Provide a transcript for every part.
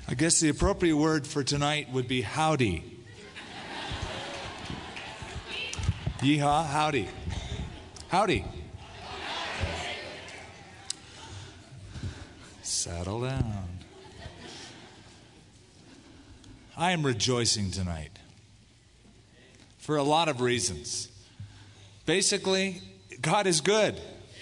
I guess the appropriate word for tonight would be howdy. Yeehaw, howdy. Howdy. Settle down. I am rejoicing tonight for a lot of reasons. Basically, God is good.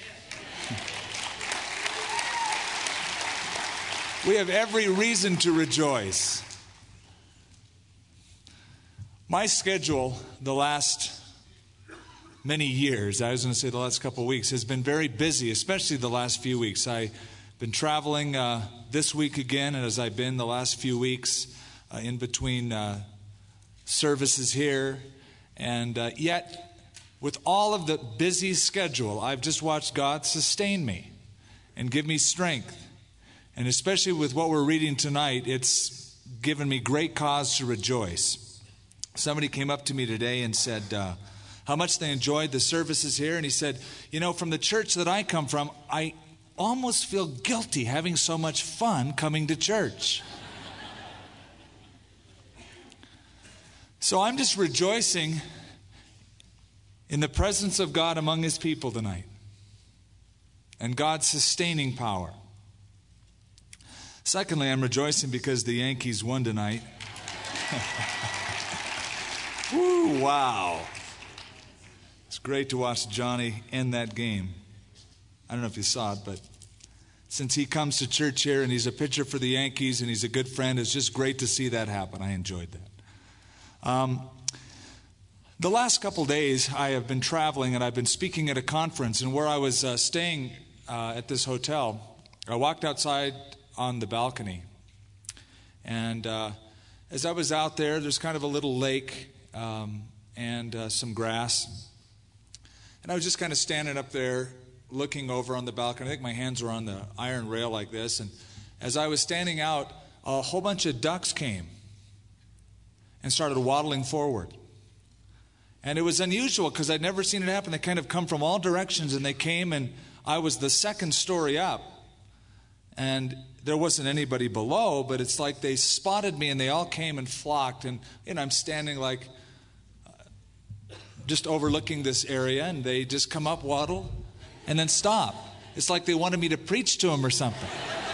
We have every reason to rejoice. My schedule the last many years, I was going to say the last couple of weeks, has been very busy, especially the last few weeks. I've been traveling this week again, and as I've been the last few weeks in between services here. And yet, with all of the busy schedule, I've just watched God sustain me and give me strength. And especially with what we're reading tonight, it's given me great cause to rejoice. Somebody came up to me today and said how much they enjoyed the services here. And he said, you know, from the church that I come from, I almost feel guilty having so much fun coming to church. So I'm just rejoicing in the presence of God among His people tonight and God's sustaining power. Secondly, I'm rejoicing because the Yankees won tonight. Woo, wow. It's great to watch Johnny end that game. I don't know if you saw it, but since he comes to church here and he's a pitcher for the Yankees and he's a good friend, it's just great to see that happen. I enjoyed that. The last couple days, I have been traveling and I've been speaking at a conference. And where I was staying at this hotel, I walked outside on the balcony. And as I was out there, there's kind of a little lake and some grass. And I was just kind of standing up there looking over on the balcony. I think my hands were on the iron rail like this. And as I was standing out, a whole bunch of ducks came and started waddling forward. And it was unusual because I'd never seen it happen. They kind of come from all directions and they came, and I was the second story up. And there wasn't anybody below, but it's like they spotted me and they all came and flocked. And I'm standing like just overlooking this area, and they just come up, waddle, and then stop. It's like they wanted me to preach to them or something.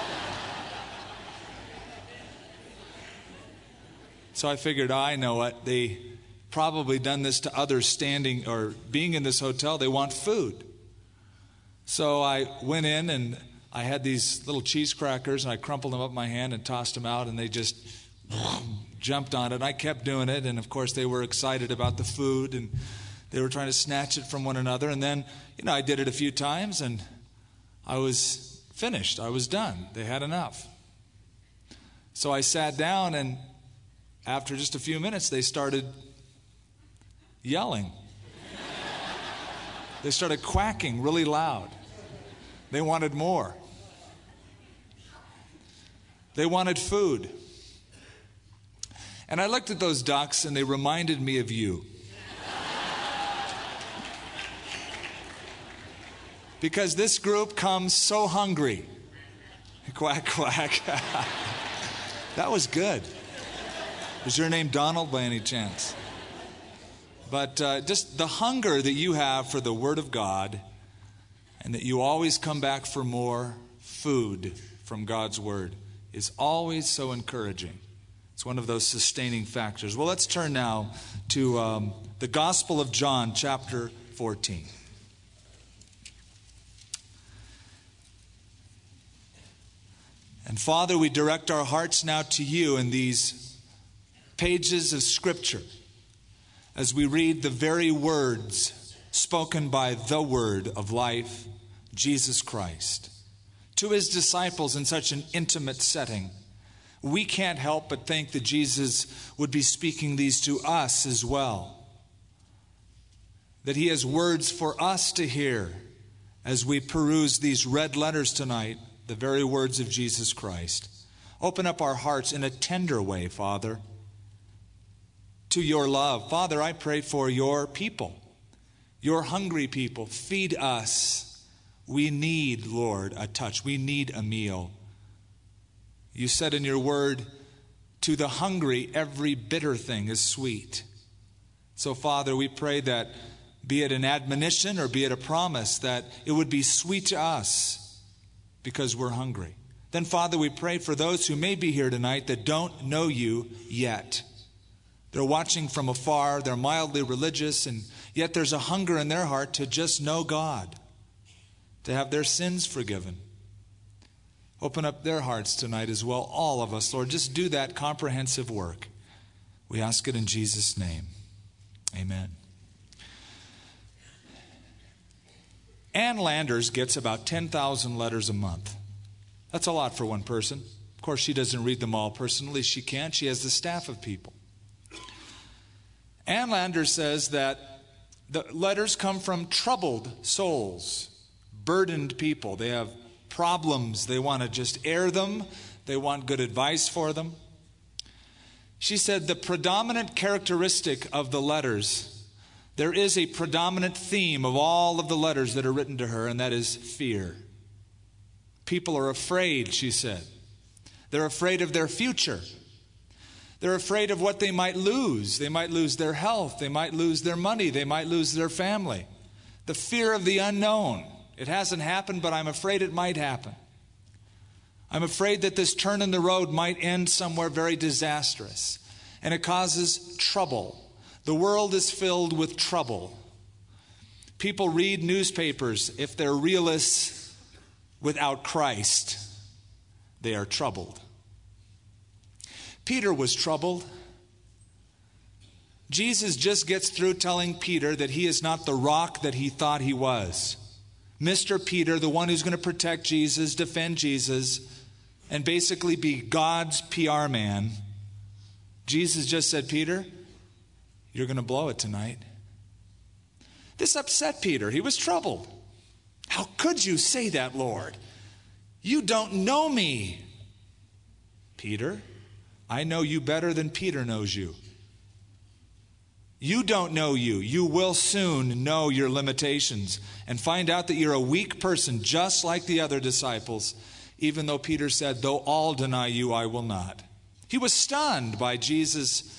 So I figured, I know what, they probably done this to others standing or being in this hotel. They want food. So I went in and I had these little cheese crackers and I crumpled them up in my hand and tossed them out, and they just jumped on it. I kept doing it, and of course they were excited about the food and they were trying to snatch it from one another. And then, I did it a few times and I was finished. I was done. They had enough. So I sat down, and after just a few minutes they started yelling. They started quacking really loud. They wanted more. They wanted food. And I looked at those ducks and they reminded me of you. Because this group comes so hungry. Quack, quack. That was good. Was your name Donald by any chance? But just the hunger that you have for the Word of God, and that you always come back for more food from God's Word, is always so encouraging. It's one of those sustaining factors. Well, let's turn now to the Gospel of John, chapter 14. And Father, we direct our hearts now to you in these pages of Scripture as we read the very words spoken by the Word of life, Jesus Christ, to His disciples in such an intimate setting. We can't help but think that Jesus would be speaking these to us as well. That He has words for us to hear as we peruse these red letters tonight, the very words of Jesus Christ. Open up our hearts in a tender way, Father, to your love. Father, I pray for your people, your hungry people. Feed us. We need, Lord, a touch. We need a meal. You said in your word To the hungry, every bitter thing is sweet. So, Father, we pray that, be it an admonition or be it a promise, that it would be sweet to us because we're hungry. Then, Father, we pray for those who may be here tonight that don't know you yet. They're watching from afar, they're mildly religious, and yet there's a hunger in their heart to just know God, to have their sins forgiven. Open up their hearts tonight as well, all of us, Lord. Just do that comprehensive work. We ask it in Jesus' name. Amen. Ann Landers gets about 10,000 letters a month. That's a lot for one person. Of course, she doesn't read them all personally. She can't. She has the staff of people. Ann Landers says that the letters come from troubled souls, burdened people. They have problems. They want to just air them. They want good advice for them. She said the predominant characteristic of the letters, there is a predominant theme of all of the letters that are written to her, and that is fear. People are afraid, she said. They're afraid of their future. They're afraid of what they might lose. They might lose their health. They might lose their money. They might lose their family. The fear of the unknown. It hasn't happened, but I'm afraid it might happen. I'm afraid that this turn in the road might end somewhere very disastrous. And it causes trouble. The world is filled with trouble. People read newspapers. If they're realists without Christ, they are troubled. Peter was troubled. Jesus just gets through telling Peter that he is not the rock that he thought he was. Mr. Peter, the one who's going to protect Jesus, defend Jesus, and basically be God's PR man. Jesus just said, Peter, you're going to blow it tonight. This upset Peter. He was troubled. How could you say that, Lord? You don't know me. Peter, I know you better than Peter knows you. You don't know you. You will soon know your limitations and find out that you're a weak person just like the other disciples, even though Peter said, though all deny you, I will not. He was stunned by Jesus'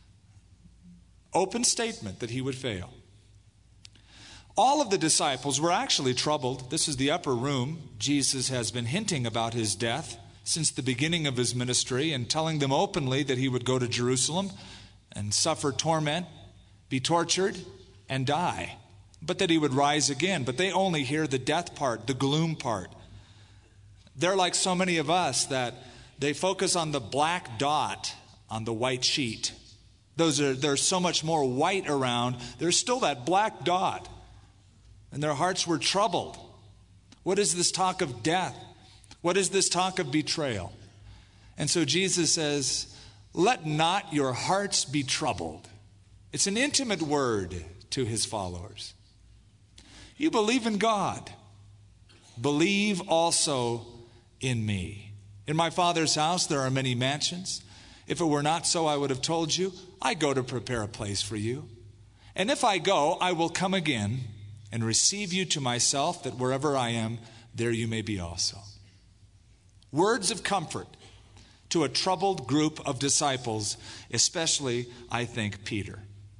open statement that he would fail. All of the disciples were actually troubled. This is the upper room. Jesus has been hinting about his death since the beginning of his ministry and telling them openly that he would go to Jerusalem and suffer torment, be tortured, and die, but that he would rise again. But they only hear the death part, the gloom part. They're like so many of us that they focus on the black dot on the white sheet. There's so much more white around. There's still that black dot. And their hearts were troubled. What is this talk of death? What is this talk of betrayal? And so Jesus says, let not your hearts be troubled. It's an intimate word to his followers. You believe in God. Believe also in me. In my Father's house there are many mansions. If it were not so, I would have told you, I go to prepare a place for you. And if I go, I will come again and receive you to myself, that wherever I am, there you may be also. Words of comfort to a troubled group of disciples, especially, I think, Peter.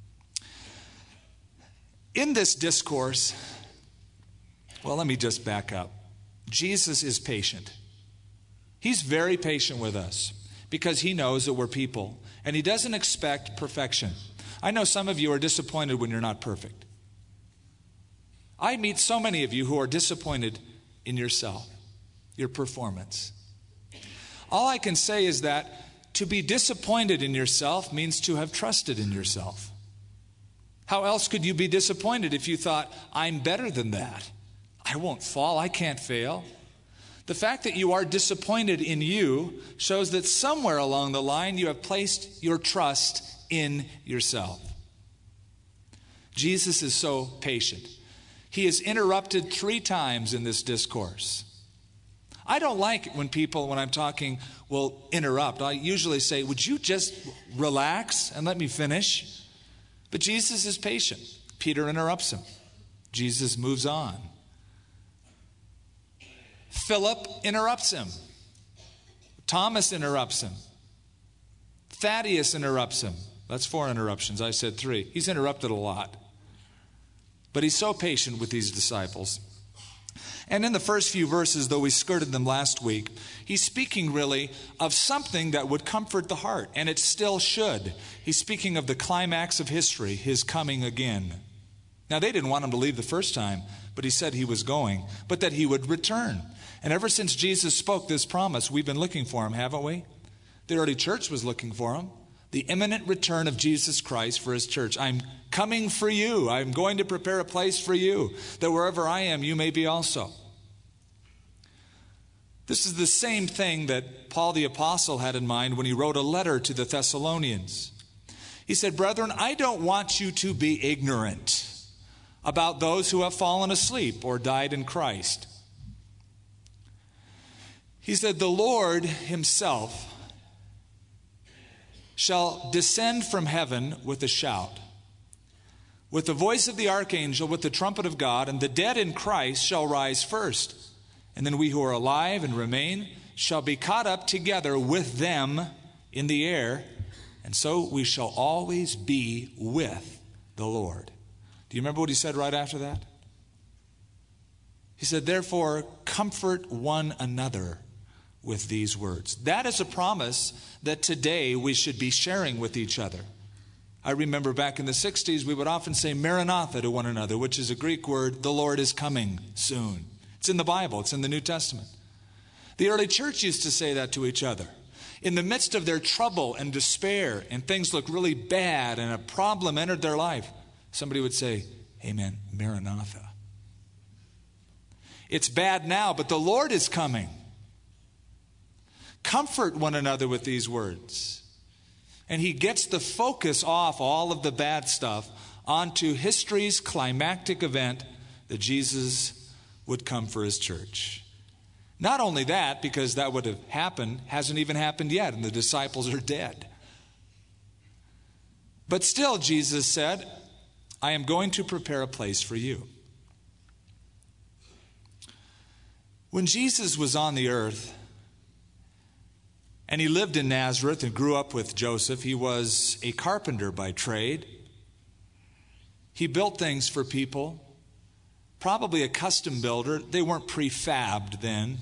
In this discourse, well, let me just back up. Jesus is patient. He's very patient with us because he knows that we're people, and he doesn't expect perfection. I know some of you are disappointed when you're not perfect. I meet so many of you who are disappointed in yourself, your performance. All I can say is that to be disappointed in yourself means to have trusted in yourself. How else could you be disappointed if you thought, I'm better than that? I won't fall. I can't fail. The fact that you are disappointed in you shows that somewhere along the line you have placed your trust in yourself. Jesus is so patient. He is interrupted 3 times in this discourse. I don't like it when people, when I'm talking, will interrupt. I usually say, would you just relax and let me finish? But Jesus is patient. Peter interrupts him. Jesus moves on. Philip interrupts him. Thomas interrupts him. Thaddeus interrupts him. That's 4 interruptions. I said 3. He's interrupted a lot. But he's so patient with these disciples. And in the first few verses, though we skirted them last week, he's speaking really of something that would comfort the heart, and it still should. He's speaking of the climax of history, his coming again. Now, they didn't want him to leave the first time, but he said he was going, but that he would return. And ever since Jesus spoke this promise, we've been looking for him, haven't we? The early church was looking for him. The imminent return of Jesus Christ for his church. I'm coming for you. I'm going to prepare a place for you, that wherever I am, you may be also. This is the same thing that Paul the Apostle had in mind when he wrote a letter to the Thessalonians. He said, "Brethren, I don't want you to be ignorant about those who have fallen asleep or died in Christ." He said, "The Lord himself shall descend from heaven with a shout, with the voice of the archangel, with the trumpet of God, and the dead in Christ shall rise first. And then we who are alive and remain shall be caught up together with them in the air, and so we shall always be with the Lord." Do you remember what he said right after that? He said, "Therefore, comfort one another with these words." That is a promise that today we should be sharing with each other. I remember back in the 60s, we would often say Maranatha to one another, which is a Greek word, the Lord is coming soon. It's in the Bible. It's in the New Testament. The early church used to say that to each other. In the midst of their trouble and despair, and things look really bad, and a problem entered their life, somebody would say, "Amen, Maranatha. It's bad now, but the Lord is coming." Comfort one another with these words. And he gets the focus off all of the bad stuff onto history's climactic event that Jesus would come for his church. Not only that, because that would have happened, hasn't even happened yet, and the disciples are dead. But still, Jesus said, "I am going to prepare a place for you." When Jesus was on the earth, and he lived in Nazareth and grew up with Joseph, he was a carpenter by trade. He built things for people. Probably a custom builder. They weren't prefabbed then.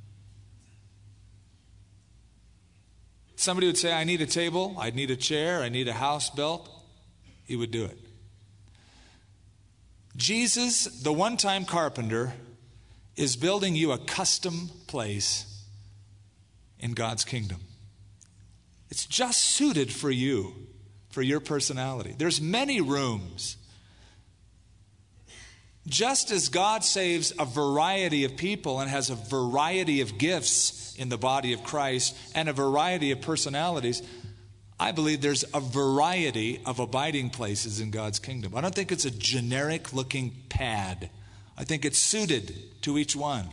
Somebody would say, "I need a table, I need a chair, I need a house built." He would do it. Jesus, the one-time carpenter, is building you a custom place in God's kingdom. It's just suited for you, for your personality. There's many rooms. Just as God saves a variety of people and has a variety of gifts in the body of Christ and a variety of personalities, I believe there's a variety of abiding places in God's kingdom. I don't think it's a generic looking pad. I think it's suited to each one.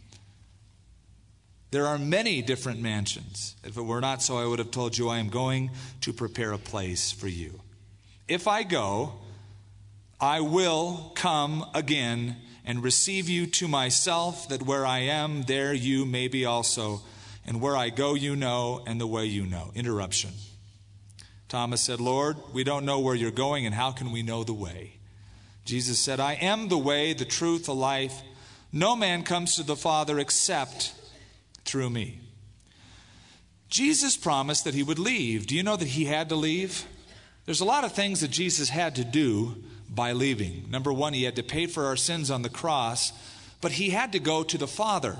There are many different mansions. If it were not so, I would have told you I am going to prepare a place for you. If I go, I will come again and receive you to myself, that where I am, there you may be also. And where I go, you know, and the way you know. Interruption. Thomas said, "Lord, we don't know where you're going, and how can we know the way?" Jesus said, "I am the way, the truth, the life. No man comes to the Father except through me." Jesus promised that he would leave. Do you know that he had to leave? There's a lot of things that Jesus had to do by leaving. Number one, he had to pay for our sins on the cross, but he had to go to the Father.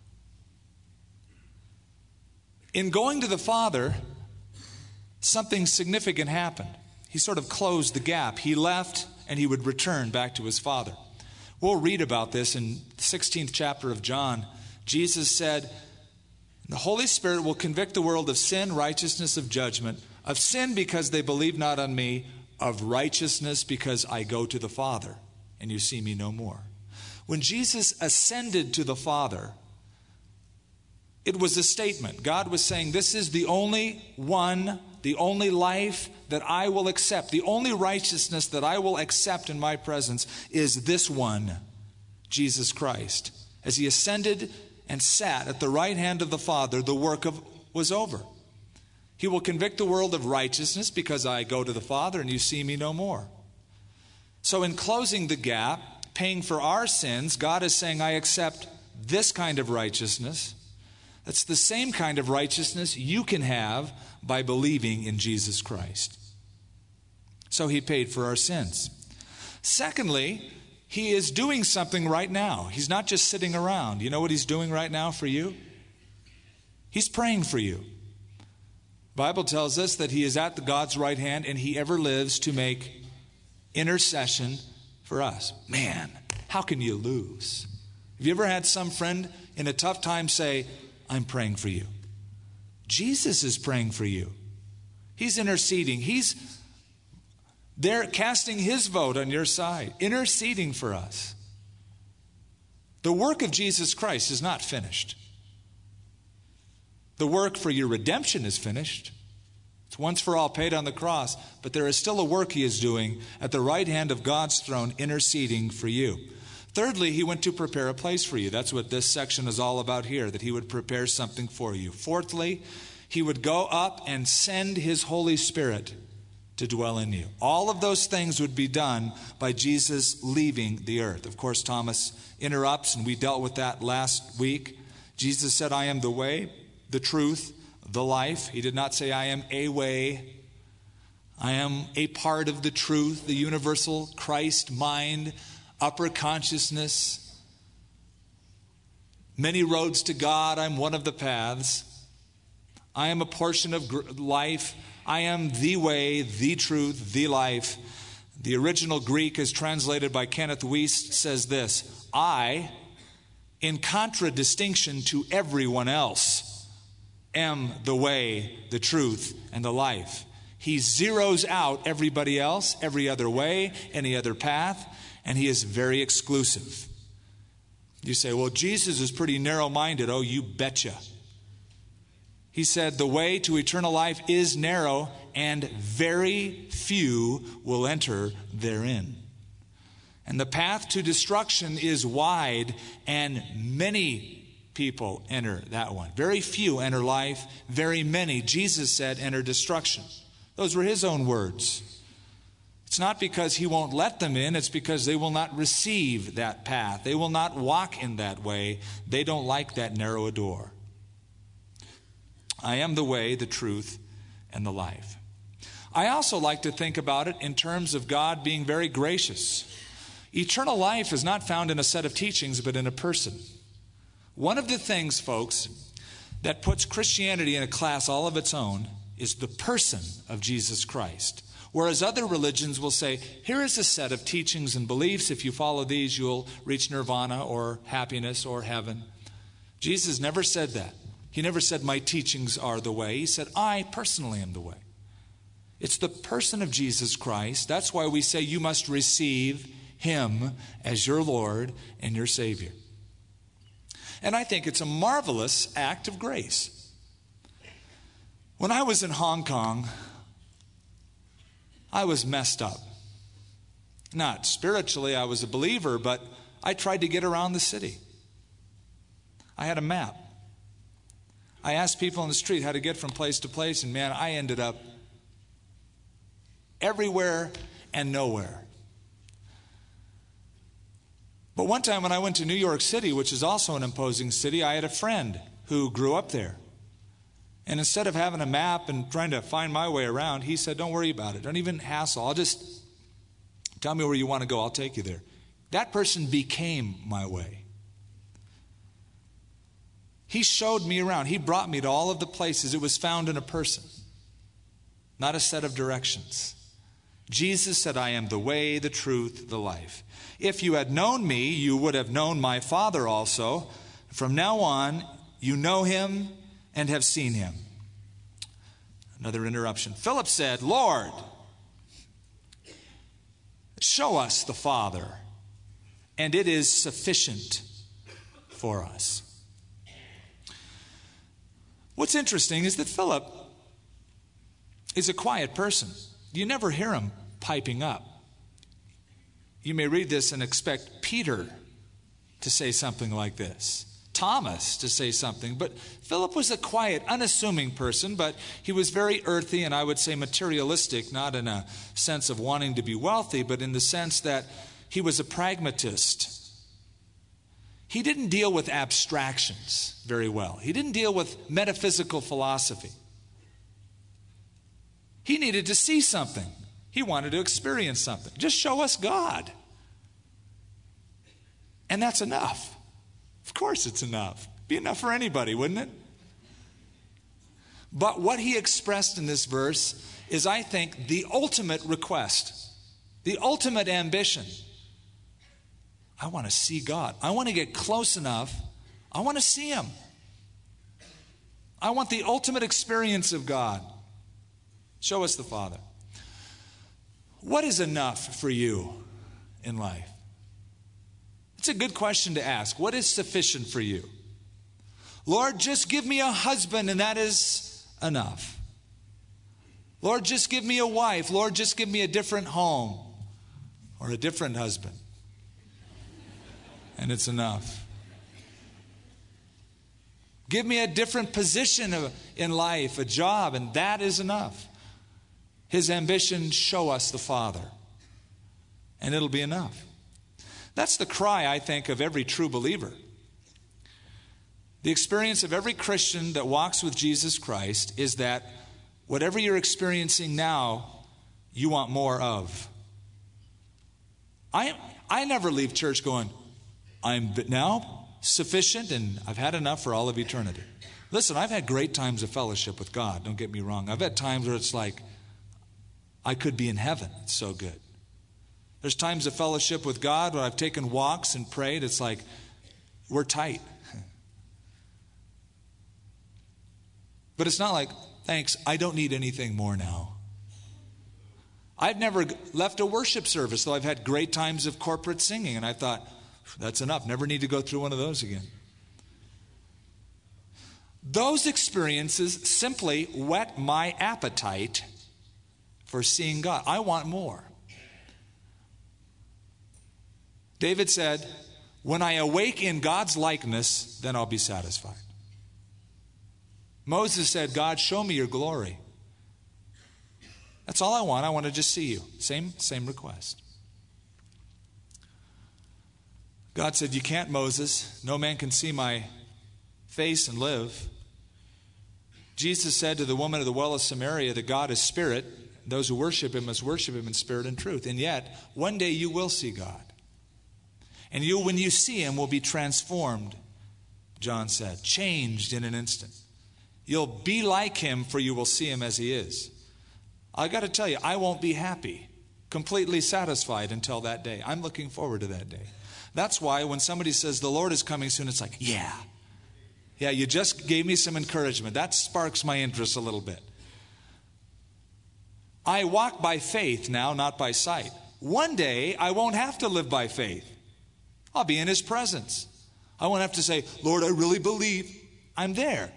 In going to the Father, something significant happened. He sort of closed the gap. He left and he would return back to his Father. We'll read about this in the 16th chapter of John. Jesus said, "The Holy Spirit will convict the world of sin, righteousness, of judgment. Of sin because they believe not on me, of righteousness because I go to the Father and you see me no more." When Jesus ascended to the Father, it was a statement. God was saying, this is the only one, the only life that I will accept. The only righteousness that I will accept in my presence is this one, Jesus Christ. As he ascended and sat at the right hand of the Father, the work was over. He will convict the world of righteousness because I go to the Father and you see me no more. So in closing the gap, paying for our sins, God is saying, I accept this kind of righteousness. That's the same kind of righteousness you can have by believing in Jesus Christ. So he paid for our sins. Secondly, he is doing something right now. He's not just sitting around. You know what he's doing right now for you? He's praying for you. The Bible tells us that he is at God's right hand and he ever lives to make intercession for us. Man, how can you lose? Have you ever had some friend in a tough time say, I'm praying for you? Jesus is praying for you. He's interceding. He's there casting his vote on your side, interceding for us. The work of Jesus Christ is not finished. The work for your redemption is finished. It's once for all paid on the cross, but there is still a work he is doing at the right hand of God's throne, interceding for you. Thirdly, he went to prepare a place for you. That's what this section is all about here, that he would prepare something for you. Fourthly, he would go up and send his Holy Spirit to dwell in you. All of those things would be done by Jesus leaving the earth. Of course, Thomas interrupts, and we dealt with that last week. Jesus said, I am the way, the truth, the life. He did not say, I am a way. I am a part of the truth, the universal Christ mind, upper consciousness. Many roads to God. I'm one of the paths. I am a portion of life. I am the way, the truth, the life. The original Greek, as translated by Kenneth Wuest, says this: I, in contradistinction to everyone else, am the way, the truth, and the life. He zeroes out everybody else, every other way, any other path, and he is very exclusive. You say, well, Jesus is pretty narrow-minded. Oh, you betcha. He said, the way to eternal life is narrow, and very few will enter therein. And the path to destruction is wide, and many people enter that one. Very few enter life. Very many, Jesus said, enter destruction. Those were his own words. It's not because he won't let them in. It's because they will not receive that path. They will not walk in that way. They don't like that narrow a door. I am the way, the truth, and the life. I also like to think about it in terms of God being very gracious. Eternal life is not found in a set of teachings, but in a person. One of the things, folks, that puts Christianity in a class all of its own is the person of Jesus Christ. Whereas other religions will say, here is a set of teachings and beliefs. If you follow these, you'll reach nirvana or happiness or heaven. Jesus never said that. He never said, my teachings are the way. He said, I personally am the way. It's the person of Jesus Christ. That's why we say you must receive him as your Lord and your Savior. And I think it's a marvelous act of grace. When I was in Hong Kong, I was messed up. Not spiritually, I was a believer, but I tried to get around the city. I had a map. I asked people on the street how to get from place to place, and man, I ended up everywhere and nowhere. But one time when I went to New York City, which is also an imposing city, I had a friend who grew up there. And instead of having a map and trying to find my way around, he said, don't worry about it. Don't even hassle. I'll just tell me where you want to go. I'll take you there. That person became my way. He showed me around. He brought me to all of the places. It was found in a person, not a set of directions. Jesus said, I am the way, the truth, the life. If you had known me, you would have known my Father also. From now on, you know him and have seen him. Another interruption. Philip said, Lord, show us the Father, and it is sufficient for us. What's interesting is that Philip is a quiet person. You never hear him piping up. You may read this and expect Peter to say something like this. Thomas to say something. But Philip was a quiet, unassuming person, but he was very earthy and I would say materialistic, not in a sense of wanting to be wealthy, but in the sense that he was a pragmatist. He didn't deal with abstractions very well. He didn't deal with metaphysical philosophy. He needed to see something. He wanted to experience something. Just show us God. And that's enough. Of course it's enough. Be enough for anybody, wouldn't it? But what he expressed in this verse is, I think, the ultimate request, the ultimate ambition. I want to see God. I want to get close enough. I want to see Him. I want the ultimate experience of God. Show us the Father. What is enough for you in life? It's a good question to ask. What is sufficient for you? Lord, just give me a husband and that is enough. Lord, just give me a wife. Lord, just give me a different home or a different husband. And it's enough. Give me a different position in life, a job, and that is enough. His ambition, show us the Father. And it'll be enough. That's the cry, I think, of every true believer. The experience of every Christian that walks with Jesus Christ is that whatever you're experiencing now, you want more of. I never leave church going, I'm now sufficient and I've had enough for all of eternity. Listen, I've had great times of fellowship with God, don't get me wrong. I've had times where it's like, I could be in heaven. It's so good. There's times of fellowship with God where I've taken walks and prayed. It's like, we're tight. But it's not like, thanks, I don't need anything more now. I've never left a worship service, though I've had great times of corporate singing, and I thought, that's enough. Never need to go through one of those again. Those experiences simply whet my appetite for seeing God. I want more. David said, when I awake in God's likeness, then I'll be satisfied. Moses said, God, show me your glory. That's all I want. I want to just see you. Same request. God said, you can't, Moses. No man can see my face and live. Jesus said to the woman of the well of Samaria that God is spirit. Those who worship Him must worship Him in spirit and truth. And yet, one day you will see God. And you, when you see Him, will be transformed, John said, changed in an instant. You'll be like Him, for you will see Him as He is. I got to tell you, I won't be happy, completely satisfied until that day. I'm looking forward to that day. That's why when somebody says the Lord is coming soon, it's like, yeah, you just gave me some encouragement. That sparks my interest a little bit. I walk by faith now, not by sight. One day, I won't have to live by faith. I'll be in His presence. I won't have to say, Lord, I really believe. I'm there.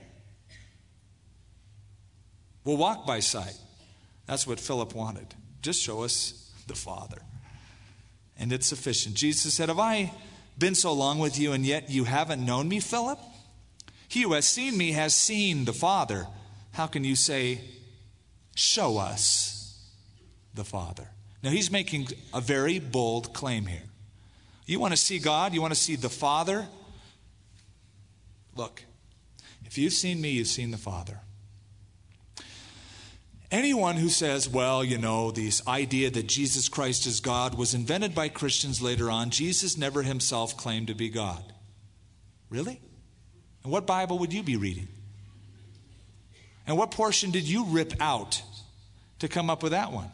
We'll walk by sight. That's what Philip wanted. Just show us the Father. And it's sufficient. Jesus said, have I been so long with you and yet you haven't known me, Philip? He who has seen me has seen the Father. How can you say, show us the Father? Now he's making a very bold claim here. You want to see God? You want to see the Father? Look, if you've seen me, you've seen the Father. Anyone who says, well, this idea that Jesus Christ is God was invented by Christians later on. Jesus never himself claimed to be God. Really? And what Bible would you be reading? And what portion did you rip out to come up with that one?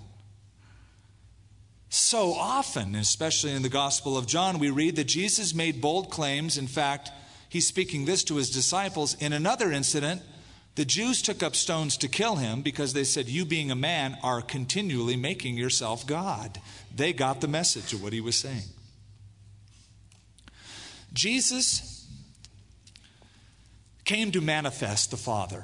So often, especially in the Gospel of John, we read that Jesus made bold claims. In fact, he's speaking this to his disciples. In another incident, the Jews took up stones to kill him because they said, you being a man are continually making yourself God. They got the message of what he was saying. Jesus came to manifest the Father.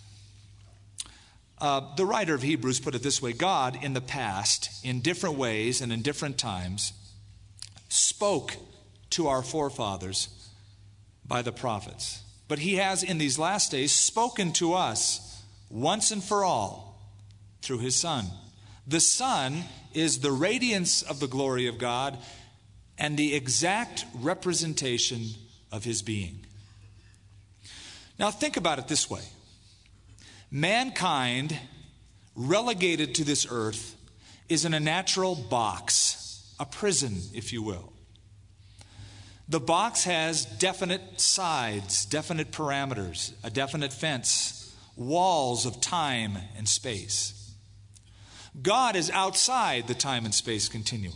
The writer of Hebrews put it this way: God in the past, in different ways and in different times, spoke to our forefathers by the prophets. But he has, in these last days, spoken to us once and for all through his Son. The Son is the radiance of the glory of God and the exact representation of his being. Now think about it this way. Mankind, relegated to this earth, is in a natural box, a prison, if you will. The box has definite sides, definite parameters, a definite fence, walls of time and space. God is outside the time and space continuum.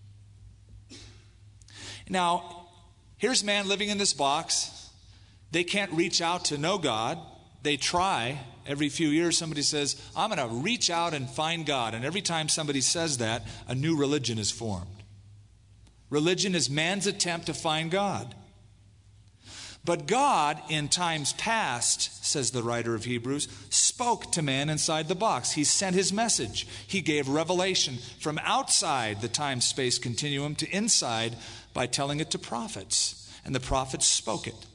Now, here's man living in this box. They can't reach out to know God. They try. Every few years somebody says, I'm going to reach out and find God. And every time somebody says that, a new religion is formed. Religion is man's attempt to find God. But God, in times past, says the writer of Hebrews, spoke to man inside the box. He sent his message. He gave revelation from outside the time-space continuum to inside by telling it to prophets. And the prophets spoke it.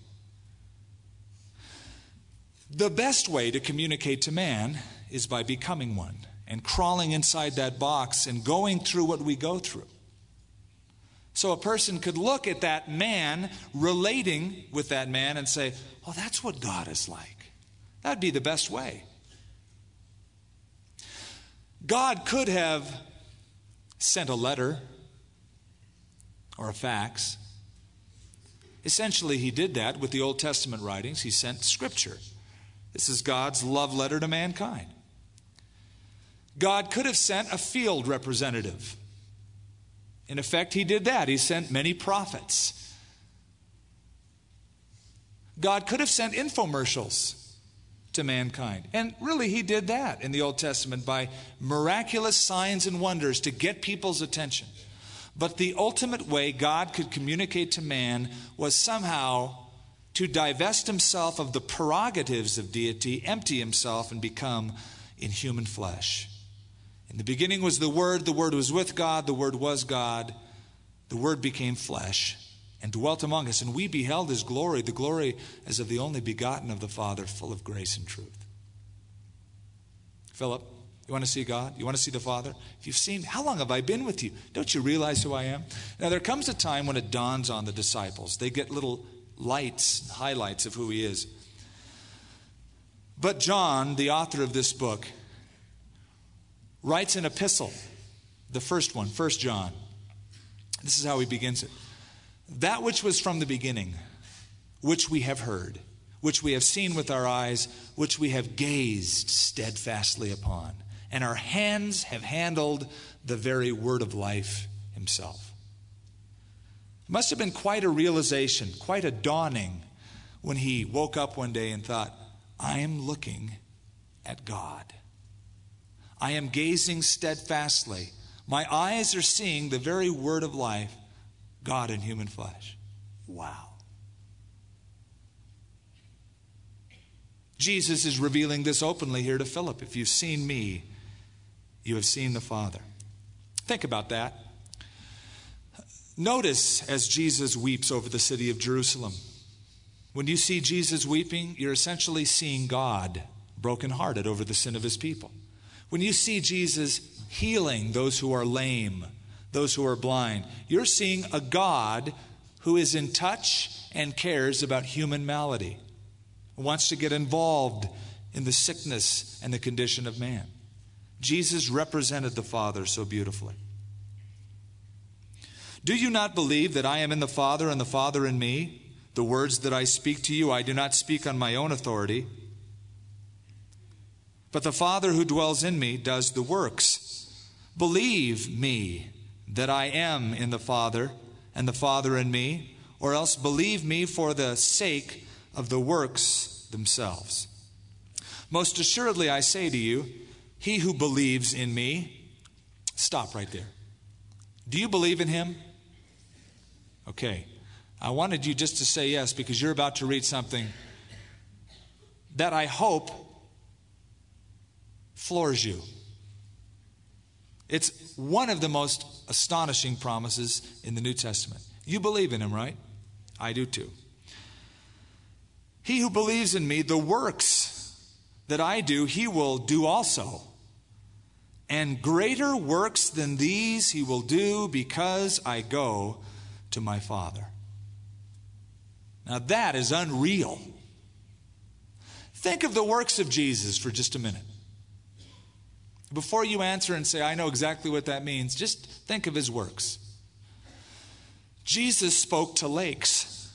The best way to communicate to man is by becoming one and crawling inside that box and going through what we go through. So a person could look at that man, relating with that man, and say, oh, that's what God is like. That'd be the best way. God could have sent a letter or a fax. Essentially, he did that with the Old Testament writings. He sent Scripture. This is God's love letter to mankind. God could have sent a field representative. In effect, he did that. He sent many prophets. God could have sent infomercials to mankind. And really, he did that in the Old Testament by miraculous signs and wonders to get people's attention. But the ultimate way God could communicate to man was somehow to divest himself of the prerogatives of deity, empty himself, and become in human flesh. In the beginning was the Word was with God, the Word was God, the Word became flesh and dwelt among us, and we beheld his glory, the glory as of the only begotten of the Father, full of grace and truth. Philip, you want to see God? You want to see the Father? If you've seen, how long have I been with you? Don't you realize who I am? Now there comes a time when it dawns on the disciples. They get little lights, highlights of who he is. But John, the author of this book, writes an epistle, the first one, 1 John. This is how he begins it. That which was from the beginning, which we have heard, which we have seen with our eyes, which we have gazed steadfastly upon, and our hands have handled the very word of life himself. It must have been quite a realization, quite a dawning, when he woke up one day and thought, I am looking at God. I am gazing steadfastly. My eyes are seeing the very word of life, God in human flesh. Wow. Jesus is revealing this openly here to Philip. If you've seen me, you have seen the Father. Think about that. Notice as Jesus weeps over the city of Jerusalem. When you see Jesus weeping, you're essentially seeing God brokenhearted over the sin of his people. When you see Jesus healing those who are lame, those who are blind, you're seeing a God who is in touch and cares about human malady, wants to get involved in the sickness and the condition of man. Jesus represented the Father so beautifully. Do you not believe that I am in the Father and the Father in me? The words that I speak to you, I do not speak on my own authority, but the Father who dwells in me does the works. Believe me that I am in the Father and the Father in me, or else believe me for the sake of the works themselves. Most assuredly I say to you, he who believes in me, stop right there. Do you believe in him? Okay. I wanted you just to say yes because you're about to read something that I hope floors you. It's one of the most astonishing promises in the New Testament. You believe in him, right? I do too. He who believes in me, the works that I do, he will do also. And greater works than these he will do, because I go to my Father. Now that is unreal. Think of the works of Jesus for just a minute. Before you answer and say, I know exactly what that means, just think of his works. Jesus spoke to lakes,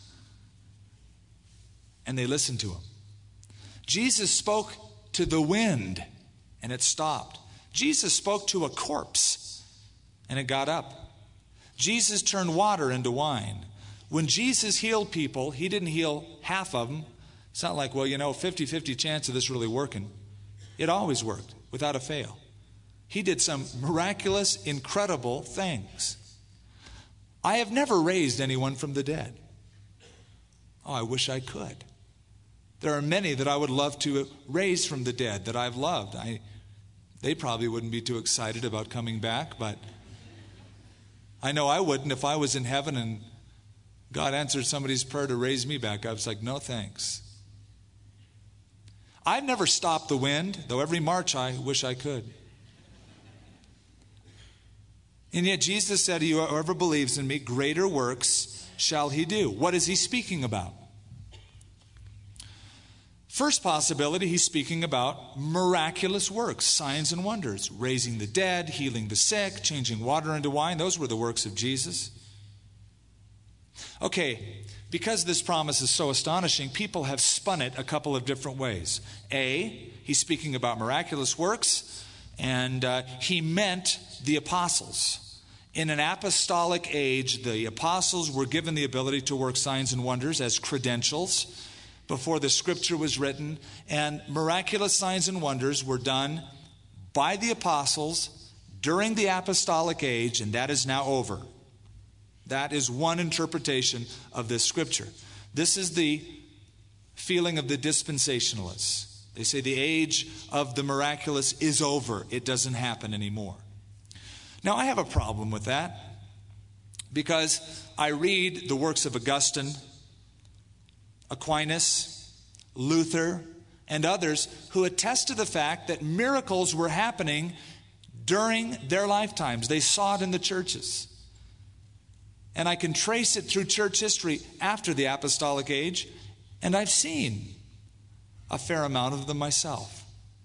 and they listened to him. Jesus spoke to the wind, and it stopped. Jesus spoke to a corpse, and it got up. Jesus turned water into wine. When Jesus healed people, he didn't heal half of them. It's not like, 50-50 chance of this really working. It always worked, without a fail. He did some miraculous, incredible things. I have never raised anyone from the dead. Oh, I wish I could. There are many that I would love to raise from the dead that I've loved. They probably wouldn't be too excited about coming back, but I know I wouldn't if I was in heaven and God answered somebody's prayer to raise me back. I was like, no thanks. I've never stopped the wind, though every March I wish I could. And yet Jesus said, whoever believes in me, greater works shall he do. What is he speaking about? First possibility, he's speaking about miraculous works, signs and wonders, raising the dead, healing the sick, changing water into wine. Those were the works of Jesus. Okay, because this promise is so astonishing, people have spun it a couple of different ways. A, he's speaking about miraculous works, and he meant the apostles. In an apostolic age, the apostles were given the ability to work signs and wonders as credentials before the scripture was written, and miraculous signs and wonders were done by the apostles during the apostolic age, and that is now over. That is one interpretation of this scripture. This is the feeling of the dispensationalists. They say the age of the miraculous is over. It doesn't happen anymore. Now, I have a problem with that because I read the works of Augustine, Aquinas, Luther, and others who attest to the fact that miracles were happening during their lifetimes. They saw it in the churches. And I can trace it through church history after the apostolic age, and I've seen a fair amount of them myself.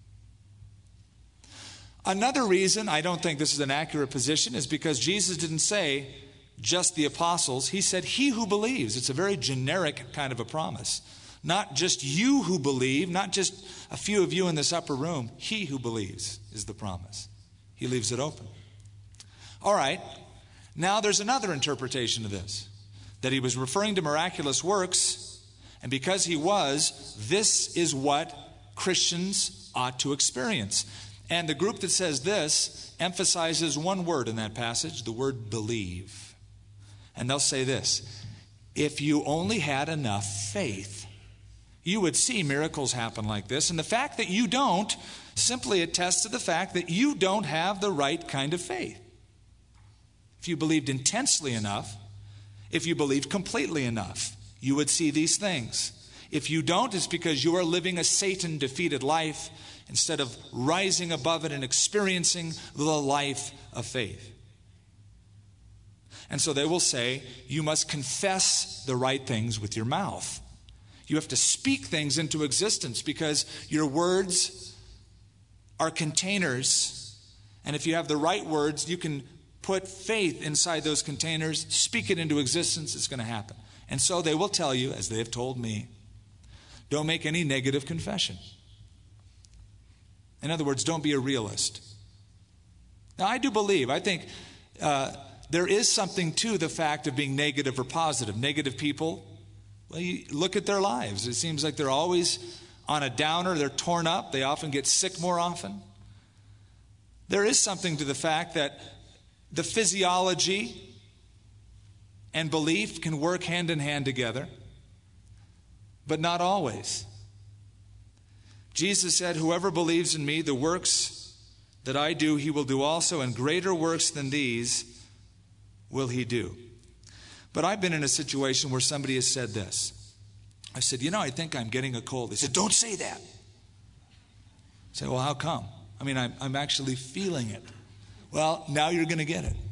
Another reason I don't think this is an accurate position is because Jesus didn't say just the apostles. He said, he who believes. It's a very generic kind of a promise. Not just you who believe, not just a few of you in this upper room. He who believes is the promise. He leaves it open. All right. Now there's another interpretation of this, that he was referring to miraculous works, and because he was, this is what Christians ought to experience. And the group that says this emphasizes one word in that passage, the word believe. And they'll say this, if you only had enough faith, you would see miracles happen like this. And the fact that you don't simply attests to the fact that you don't have the right kind of faith. If you believed intensely enough, if you believed completely enough, you would see these things. If you don't, it's because you are living a Satan-defeated life instead of rising above it and experiencing the life of faith. And so they will say, you must confess the right things with your mouth. You have to speak things into existence because your words are containers. And if you have the right words, you can put faith inside those containers, speak it into existence, it's going to happen. And so they will tell you, as they have told me, don't make any negative confession. In other words, don't be a realist. Now, I do believe, I think there is something to the fact of being negative or positive. Negative people, well, you look at their lives. It seems like they're always on a downer. They're torn up. They often get sick more often. There is something to the fact that the physiology and belief can work hand in hand together, but not always. Jesus said, whoever believes in me, the works that I do, he will do also, and greater works than these will he do. But I've been in a situation where somebody has said this. I said, I think I'm getting a cold. They said, don't say that. I said, well, how come? I mean, I'm actually feeling it. Well, now you're going to get it.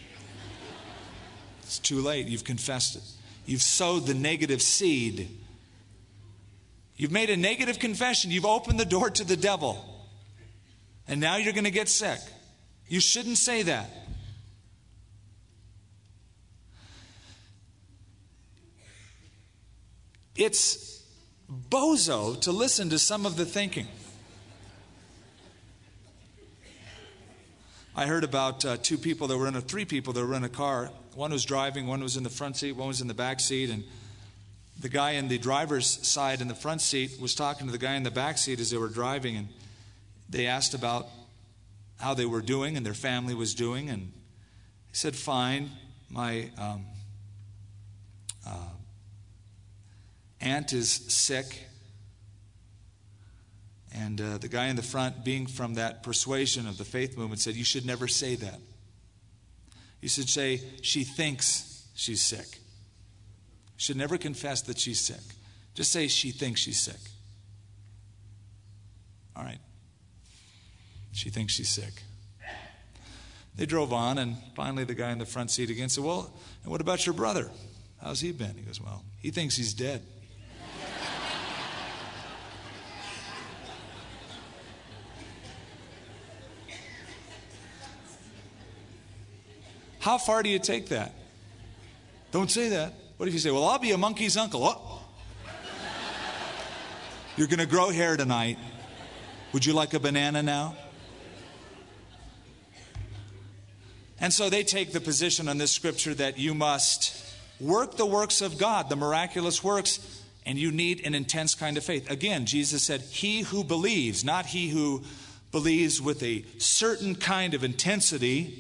It's too late. You've confessed it. You've sowed the negative seed. You've made a negative confession. You've opened the door to the devil. And now you're going to get sick. You shouldn't say that. It's bozo to listen to some of the thinking. I heard about three people that were in a car. One was driving, one was in the front seat, one was in the back seat. And the guy in the driver's side in the front seat was talking to the guy in the back seat as they were driving. And they asked about how they were doing and their family was doing. And he said, fine. My aunt is sick. And the guy in the front, being from that persuasion of the faith movement, said, you should never say that. You should say, she thinks she's sick. You should never confess that she's sick. Just say, she thinks she's sick. All right. She thinks she's sick. They drove on, and finally the guy in the front seat again said, well, and what about your brother? How's he been? He goes, well, he thinks he's dead. How far do you take that? Don't say that. What if you say, well, I'll be a monkey's uncle? Oh. You're going to grow hair tonight. Would you like a banana now? And so they take the position on this scripture that you must work the works of God, the miraculous works, and you need an intense kind of faith. Again, Jesus said, he who believes, not he who believes with a certain kind of intensity.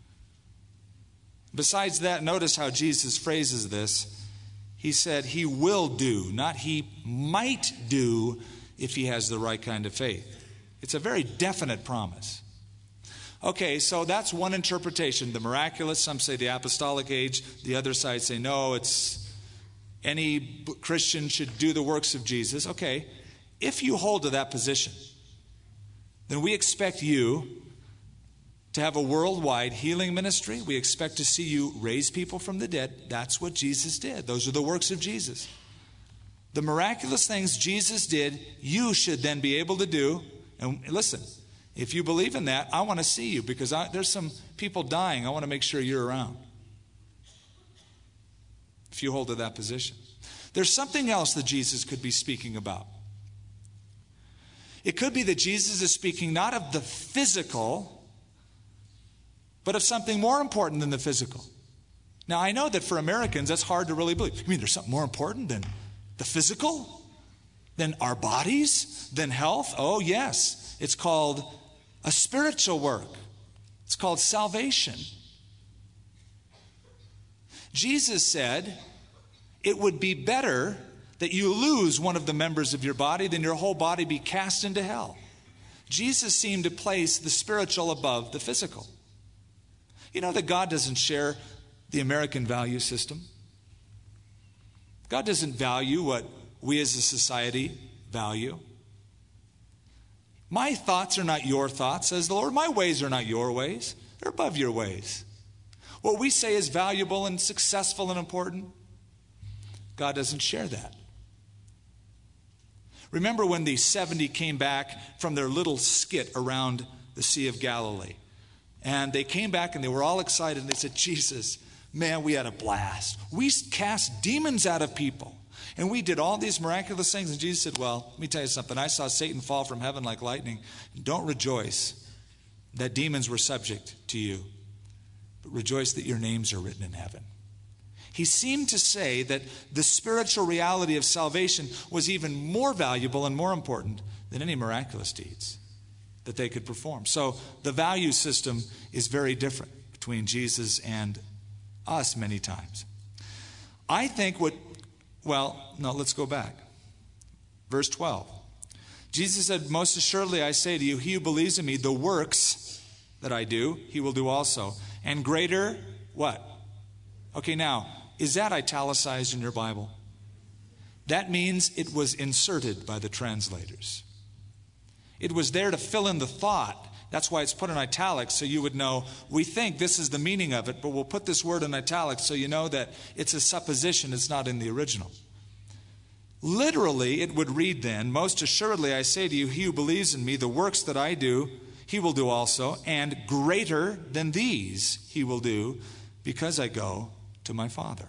Besides that, notice how Jesus phrases this. He said he will do, not he might do, if he has the right kind of faith. It's a very definite promise. Okay, so that's one interpretation. The miraculous, some say the apostolic age. The other side say, no, it's any Christian should do the works of Jesus. Okay, if you hold to that position, then we expect you to have a worldwide healing ministry. We expect to see you raise people from the dead. That's what Jesus did. Those are the works of Jesus. The miraculous things Jesus did, you should then be able to do. And listen, if you believe in that, I want to see you because there's some people dying. I want to make sure you're around. If you hold to that position. There's something else that Jesus could be speaking about. It could be that Jesus is speaking not of the physical, but of something more important than the physical. Now, I know that for Americans, that's hard to really believe. You mean there's something more important than the physical? Than our bodies? Than health? Oh, yes. It's called a spiritual work. It's called salvation. Jesus said, it would be better that you lose one of the members of your body than your whole body be cast into hell. Jesus seemed to place the spiritual above the physical. You know that God doesn't share the American value system. God doesn't value what we as a society value. My thoughts are not your thoughts, says the Lord. My ways are not your ways. They're above your ways. What we say is valuable and successful and important, God doesn't share that. Remember when the 70 came back from their little skit around the Sea of Galilee? And they came back and they were all excited and they said, Jesus, man, we had a blast. We cast demons out of people. And we did all these miraculous things. And Jesus said, well, let me tell you something. I saw Satan fall from heaven like lightning. Don't rejoice that demons were subject to you, but rejoice that your names are written in heaven. He seemed to say that the spiritual reality of salvation was even more valuable and more important than any miraculous deeds that they could perform. So the value system is very different between Jesus and us many times. I think let's go back. Verse 12. Jesus said, most assuredly I say to you, he who believes in me, the works that I do, he will do also. And greater, what? Okay, now, is that italicized in your Bible? That means it was inserted by the translators. It was there to fill in the thought. That's why it's put in italics, so you would know, we think this is the meaning of it, but we'll put this word in italics so you know that it's a supposition, it's not in the original. Literally, it would read then, most assuredly I say to you, he who believes in me, the works that I do, he will do also, and greater than these he will do, because I go to my Father.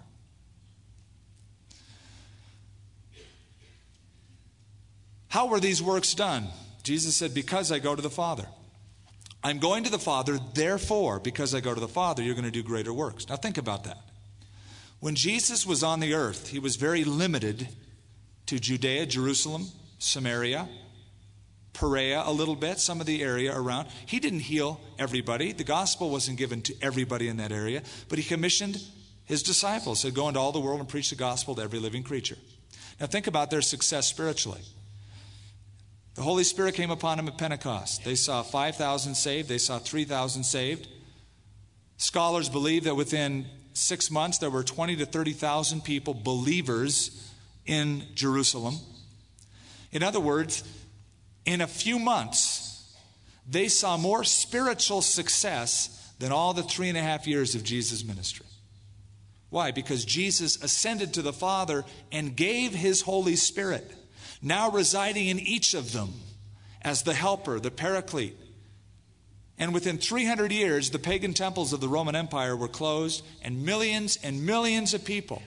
How were these works done? Jesus said, because I go to the Father. I'm going to the Father, therefore, because I go to the Father, you're going to do greater works. Now think about that. When Jesus was on the earth, he was very limited to Judea, Jerusalem, Samaria, Perea a little bit, some of the area around. He didn't heal everybody. The gospel wasn't given to everybody in that area, but he commissioned his disciples, said, go into all the world and preach the gospel to every living creature. Now think about their success spiritually. The Holy Spirit came upon them at Pentecost. They saw 5,000 saved. They saw 3,000 saved. Scholars believe that within 6 months there were 20 to 30,000 people, believers, in Jerusalem. In other words, in a few months, they saw more spiritual success than all the 3.5 years of Jesus' ministry. Why? Because Jesus ascended to the Father and gave his Holy Spirit, now residing in each of them as the helper, the paraclete. And within 300 years, the pagan temples of the Roman Empire were closed, and millions of people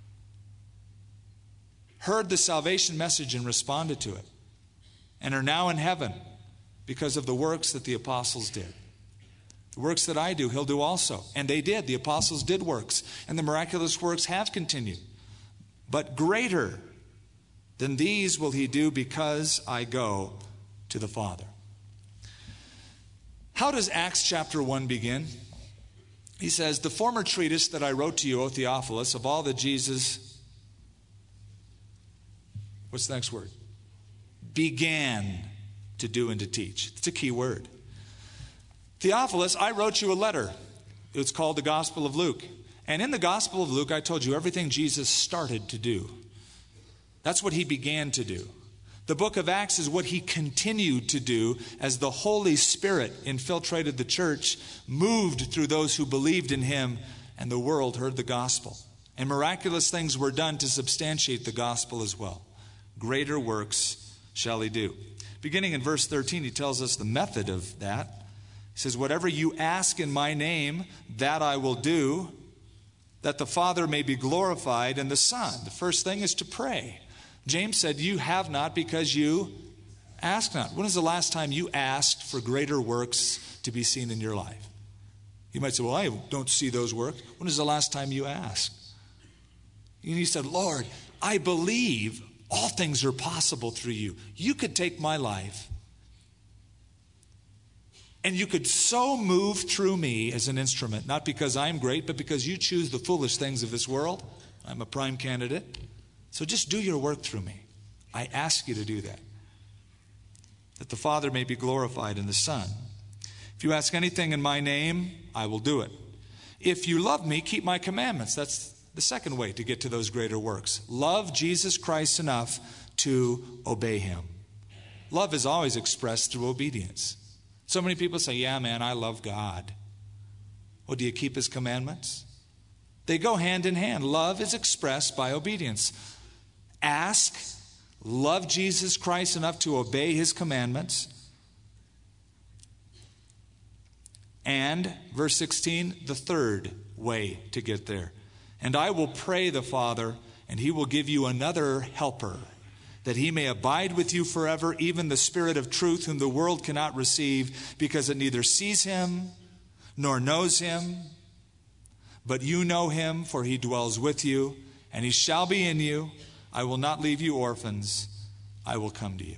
heard the salvation message and responded to it, and are now in heaven because of the works that the apostles did. The works that I do, he'll do also. And they did. The apostles did works, and the miraculous works have continued. But greater than these will he do, because I go to the Father. How does Acts chapter 1 begin? He says, the former treatise that I wrote to you, O Theophilus, of all that Jesus, what's the next word? Began to do and to teach. It's a key word. Theophilus, I wrote you a letter. It's called the Gospel of Luke. And in the Gospel of Luke, I told you everything Jesus started to do. That's what he began to do. The book of Acts is what he continued to do as the Holy Spirit infiltrated the church, moved through those who believed in him, and the world heard the gospel. And miraculous things were done to substantiate the gospel as well. Greater works shall he do. Beginning in verse 13, he tells us the method of that. He says, whatever you ask in my name, that I will do, that the Father may be glorified in the Son. The first thing is to pray. James said, you have not because you ask not. When is the last time you asked for greater works to be seen in your life? You might say, well, I don't see those works. When is the last time you asked? And you said, Lord, I believe all things are possible through you. You could take my life and you could so move through me as an instrument, not because I'm great, but because you choose the foolish things of this world. I'm a prime candidate. So just do your work through me. I ask you to do that the Father may be glorified in the Son. If you ask anything in my name, I will do it. If you love me, keep my commandments. That's the second way to get to those greater works. Love Jesus Christ enough to obey him. Love is always expressed through obedience. So many people say, yeah, man, I love God. Well, do you keep his commandments? They go hand in hand. Love is expressed by obedience. Ask, love Jesus Christ enough to obey his commandments. And, verse 16, the third way to get there. And I will pray the Father, and he will give you another helper, that he may abide with you forever, even the Spirit of truth, whom the world cannot receive, because it neither sees him nor knows him. But you know him, for he dwells with you, and he shall be in you. I will not leave you orphans. I will come to you.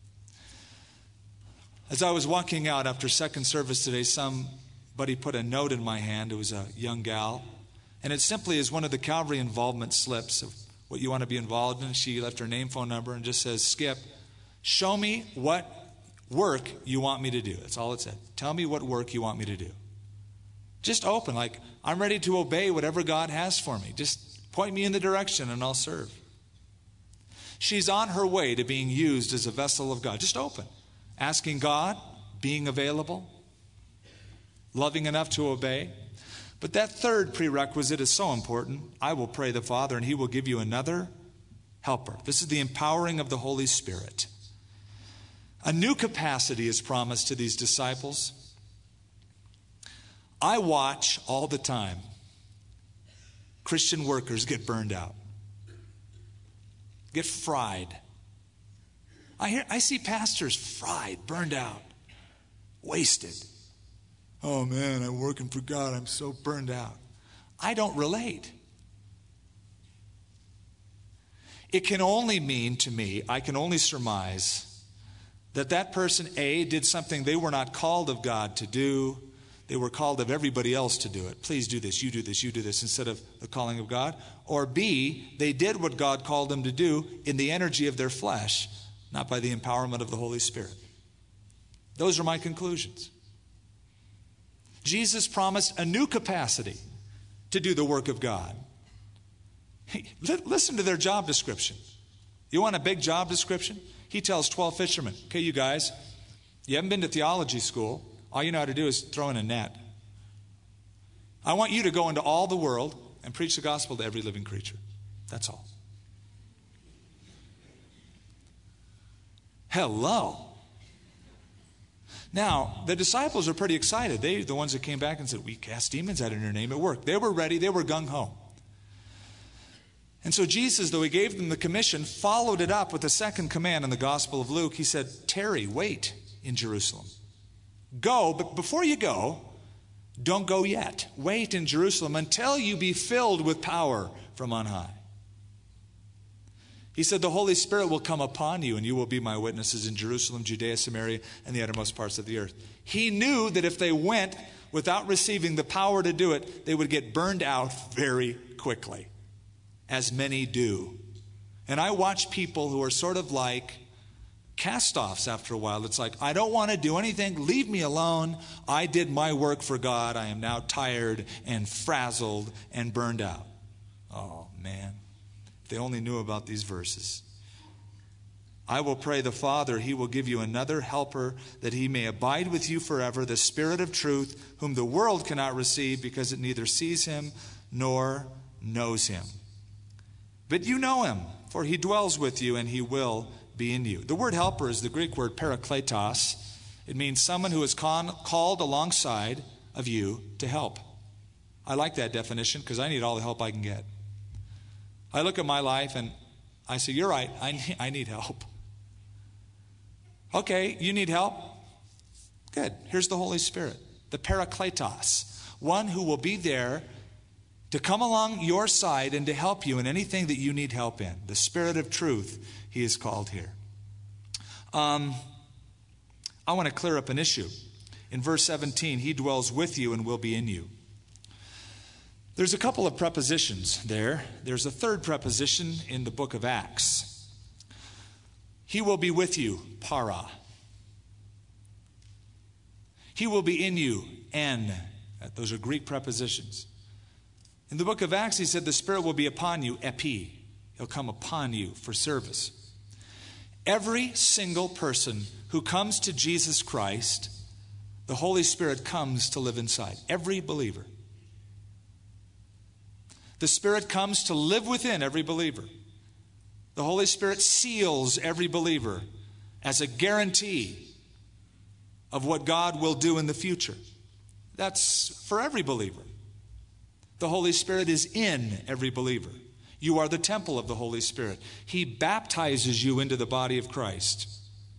As I was walking out after second service today, somebody put a note in my hand. It was a young gal. And it simply is one of the Calvary involvement slips of what you want to be involved in. She left her name, phone number, and just says, Skip, show me what work you want me to do. That's all it said. Tell me what work you want me to do. Just open, like, I'm ready to obey whatever God has for me. Just point me in the direction and I'll serve. She's on her way to being used as a vessel of God. Just open. Asking God, being available, loving enough to obey. But that third prerequisite is so important. I will pray the Father, and He will give you another helper. This is the empowering of the Holy Spirit. A new capacity is promised to these disciples. I watch all the time Christian workers get burned out, get fried. I see pastors fried, burned out, wasted. Oh man, I'm working for God. I'm so burned out. I don't relate. It can only mean to me, I can only surmise, that person, A, did something they were not called of God to do. They were called of everybody else to do it. Please do this, you do this, you do this, instead of the calling of God. Or B, they did what God called them to do in the energy of their flesh, not by the empowerment of the Holy Spirit. Those are my conclusions. Jesus promised a new capacity to do the work of God. Listen to their job description. You want a big job description? He tells 12 fishermen, okay, you guys, you haven't been to theology school. All you know how to do is throw in a net. I want you to go into all the world and preach the gospel to every living creature. That's all. Hello. Now, the disciples are pretty excited. They're the ones that came back and said, we cast demons out in your name. It worked. They were ready. They were gung-ho. And so Jesus, though He gave them the commission, followed it up with a second command in the Gospel of Luke. He said, tarry, wait in Jerusalem. Go, but before you go, don't go yet. Wait in Jerusalem until you be filled with power from on high. He said, the Holy Spirit will come upon you, and you will be my witnesses in Jerusalem, Judea, Samaria, and the uttermost parts of the earth. He knew that if they went without receiving the power to do it, they would get burned out very quickly, as many do. And I watch people who are sort of like cast-offs after a while. It's like, I don't want to do anything. Leave me alone. I did my work for God. I am now tired and frazzled and burned out. Oh, man. If they only knew about these verses. I will pray the Father, He will give you another helper, that He may abide with you forever, the Spirit of truth, whom the world cannot receive because it neither sees Him nor knows Him. But you know Him, for He dwells with you and He will be in you. The word helper is the Greek word parakletos. It means someone who is called alongside of you to help. I like that definition because I need all the help I can get. I look at my life and I say, you're right, I need help. Okay, you need help? Good. Here's the Holy Spirit, the parakletos, one who will be there to come along your side and to help you in anything that you need help in. The Spirit of truth, He is called here. I want to clear up an issue. In verse 17, He dwells with you and will be in you. There's a couple of prepositions there. There's a third preposition in the book of Acts. He will be with you, para. He will be in you, en. Those are Greek prepositions. In the book of Acts, He said the Spirit will be upon you, epi. He'll come upon you for service. Every single person who comes to Jesus Christ, the Holy Spirit comes to live inside. Every believer. The Spirit comes to live within every believer. The Holy Spirit seals every believer as a guarantee of what God will do in the future. That's for every believer. The Holy Spirit is in every believer. You are the temple of the Holy Spirit. He baptizes you into the body of Christ.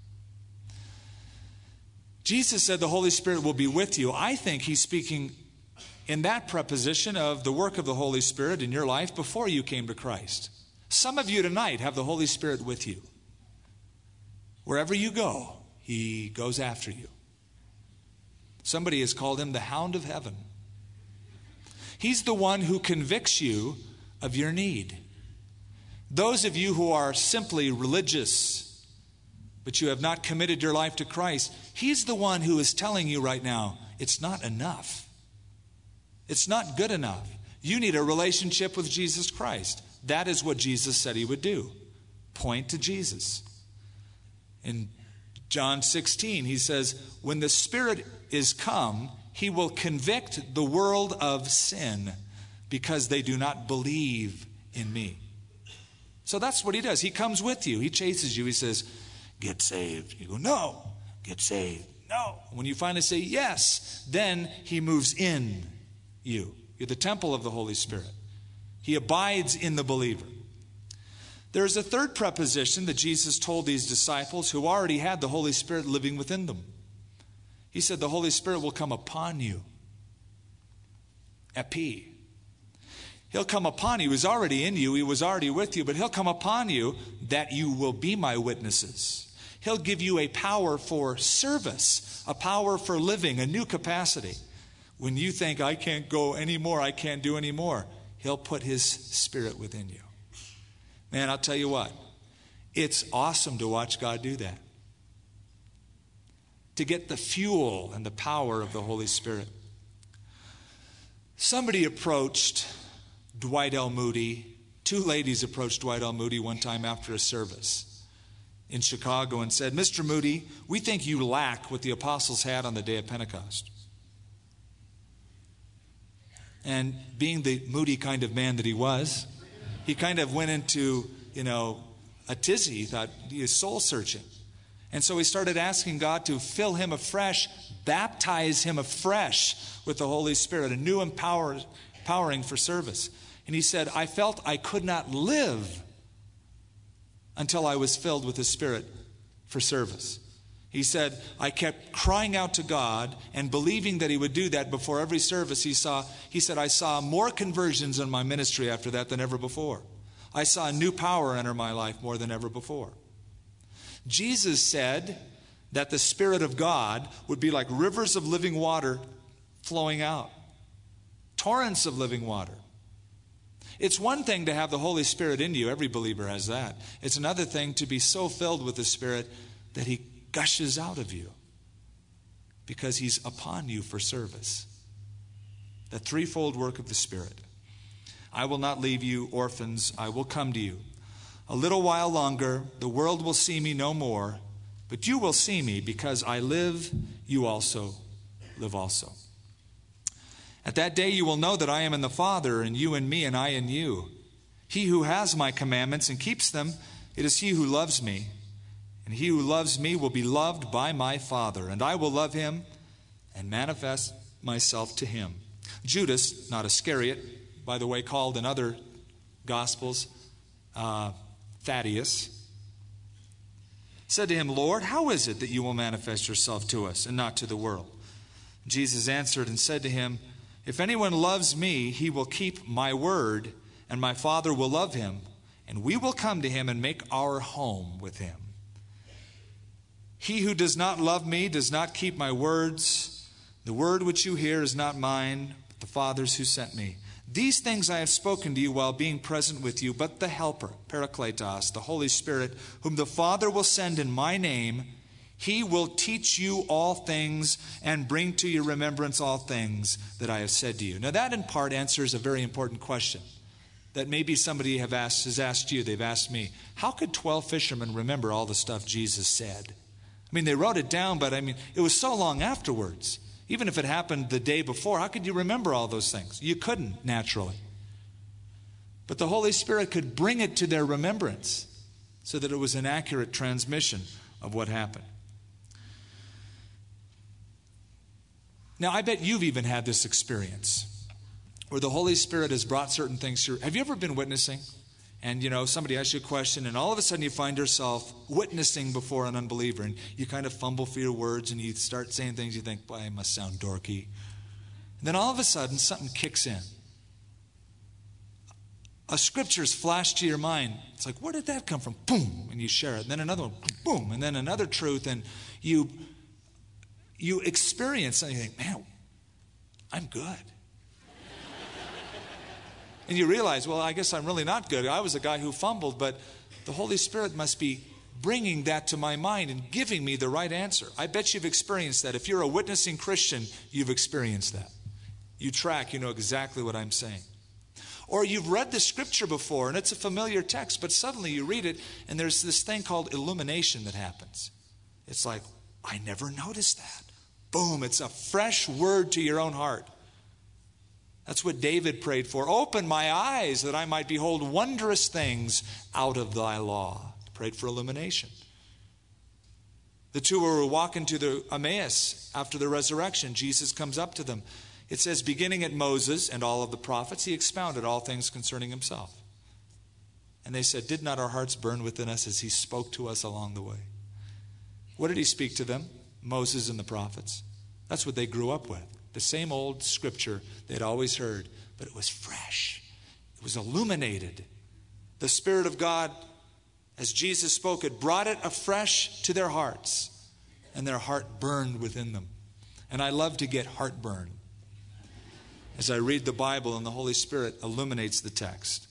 Jesus said the Holy Spirit will be with you. I think He's speaking in that preposition of the work of the Holy Spirit in your life before you came to Christ. Some of you tonight have the Holy Spirit with you. Wherever you go, He goes after you. Somebody has called Him the Hound of Heaven. He's the one who convicts you of your need. Those of you who are simply religious, but you have not committed your life to Christ, He's the one who is telling you right now, it's not enough. It's not good enough. You need a relationship with Jesus Christ. That is what Jesus said He would do. point to Jesus. In John 16, he says, when the Spirit is come, he will convict the world of sin because they do not believe in me. So that's what he does. He comes with you. He chases you. He says, get saved. You go, no. Get saved. No. When you finally say yes, then he moves in you. You're the temple of the Holy Spirit. He abides in the believer. There's a third preposition that Jesus told these disciples who already had the Holy Spirit living within them. He said the Holy Spirit will come upon you. Epi. He'll come upon you. He's already in you. He was already with you. But he'll come upon you that you will be my witnesses. He'll give you a power for service, a power for living, a new capacity. When you think, I can't go anymore, I can't do anymore, he'll put his Spirit within you. Man, I'll tell you what, it's awesome to watch God do that. To get the fuel and the power of the Holy Spirit. Somebody approached Dwight L. Moody. Two ladies approached Dwight L. Moody one time after a service in Chicago and said, Mr. Moody, we think you lack what the apostles had on the day of Pentecost. And being the moody kind of man that he was, he kind of went into, a tizzy. He thought he was soul searching. And so he started asking God to fill him afresh, baptize him afresh with the Holy Spirit, a new empowering for service. And he said, I felt I could not live until I was filled with the Spirit for service. He said, I kept crying out to God and believing that he would do that before every service. He said, I saw more conversions in my ministry after that than ever before. I saw a new power enter my life more than ever before. Jesus said that the Spirit of God would be like rivers of living water flowing out. Torrents of living water. It's one thing to have the Holy Spirit in you. Every believer has that. It's another thing to be so filled with the Spirit that he gushes out of you because he's upon you for service. The threefold work of the Spirit. I will not leave you orphans. I will come to you. A little while longer, the world will see me no more, but you will see me because I live, you also live also. At that day you will know that I am in the Father, and you in me, and I in you. He who has my commandments and keeps them, it is he who loves me. And he who loves me will be loved by my Father, and I will love him and manifest myself to him. Judas, not Iscariot, by the way, called in other Gospels, Thaddeus, said to him, Lord, how is it that you will manifest yourself to us and not to the world? Jesus answered and said to him, if anyone loves me, he will keep my word, and my Father will love him, and we will come to him and make our home with him. He who does not love me does not keep my words. The word which you hear is not mine, but the Father's who sent me. These things I have spoken to you while being present with you, but the Helper, Parakletos, the Holy Spirit, whom the Father will send in my name, he will teach you all things and bring to your remembrance all things that I have said to you. Now that in part answers a very important question that maybe somebody has asked you, they've asked me. How could 12 fishermen remember all the stuff Jesus said? I mean, they wrote it down, but it was so long afterwards. Even if it happened the day before, how could you remember all those things? You couldn't, naturally. But the Holy Spirit could bring it to their remembrance so that it was an accurate transmission of what happened. Now, I bet you've even had this experience where the Holy Spirit has brought certain things to you. Have you ever been witnessing? And, somebody asks you a question, and all of a sudden you find yourself witnessing before an unbeliever, and you kind of fumble for your words, and you start saying things you think, boy, I must sound dorky. And then all of a sudden, something kicks in. A scripture's flashed to your mind. It's like, where did that come from? Boom, and you share it. And then another one, boom, and then another truth, and you experience something, you think, man, I'm good. And you realize, well, I guess I'm really not good. I was a guy who fumbled, but the Holy Spirit must be bringing that to my mind and giving me the right answer. I bet you've experienced that. If you're a witnessing Christian, you've experienced that. You track, you know exactly what I'm saying. Or you've read the scripture before and it's a familiar text, but suddenly you read it and there's this thing called illumination that happens. It's like, I never noticed that. Boom, it's a fresh word to your own heart. That's what David prayed for. Open my eyes that I might behold wondrous things out of thy law. He prayed for illumination. The two were walking to the Emmaus after the resurrection. Jesus comes up to them. It says, beginning at Moses and all of the prophets, he expounded all things concerning himself. And they said, did not our hearts burn within us as he spoke to us along the way? What did he speak to them? Moses and the prophets. That's what they grew up with. The same old scripture they'd always heard, but it was fresh. It was illuminated. The Spirit of God, as Jesus spoke it, brought it afresh to their hearts. And their heart burned within them. And I love to get heartburn as I read the Bible and the Holy Spirit illuminates the text.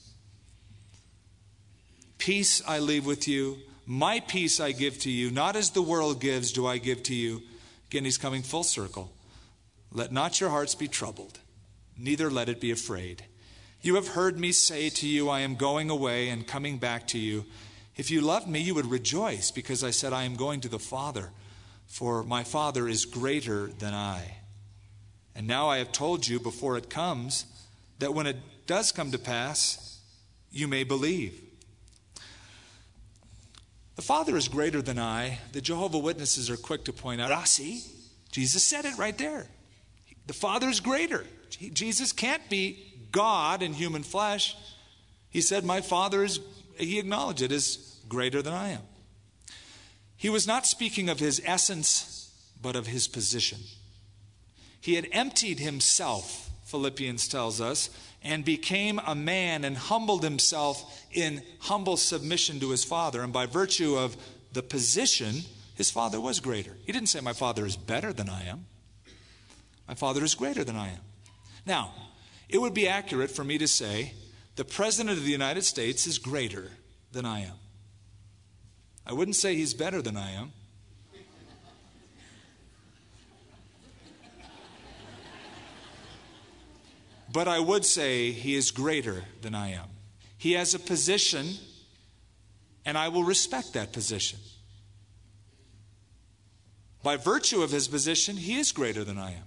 Peace I leave with you. My peace I give to you. Not as the world gives do I give to you. Again, he's coming full circle. Let not your hearts be troubled, neither let it be afraid. You have heard me say to you, I am going away and coming back to you. If you loved me, you would rejoice, because I said, I am going to the Father, for my Father is greater than I. And now I have told you before it comes, that when it does come to pass, you may believe. The Father is greater than I. The Jehovah's Witnesses are quick to point out, see, Jesus said it right there. The Father is greater. Jesus can't be God in human flesh. He said, my Father is, he acknowledged it, is greater than I am. He was not speaking of his essence, but of his position. He had emptied himself, Philippians tells us, and became a man and humbled himself in humble submission to his Father. And by virtue of the position, his Father was greater. He didn't say, my Father is better than I am. My Father is greater than I am. Now, it would be accurate for me to say, the President of the United States is greater than I am. I wouldn't say he's better than I am. But I would say he is greater than I am. He has a position, and I will respect that position. By virtue of his position, he is greater than I am.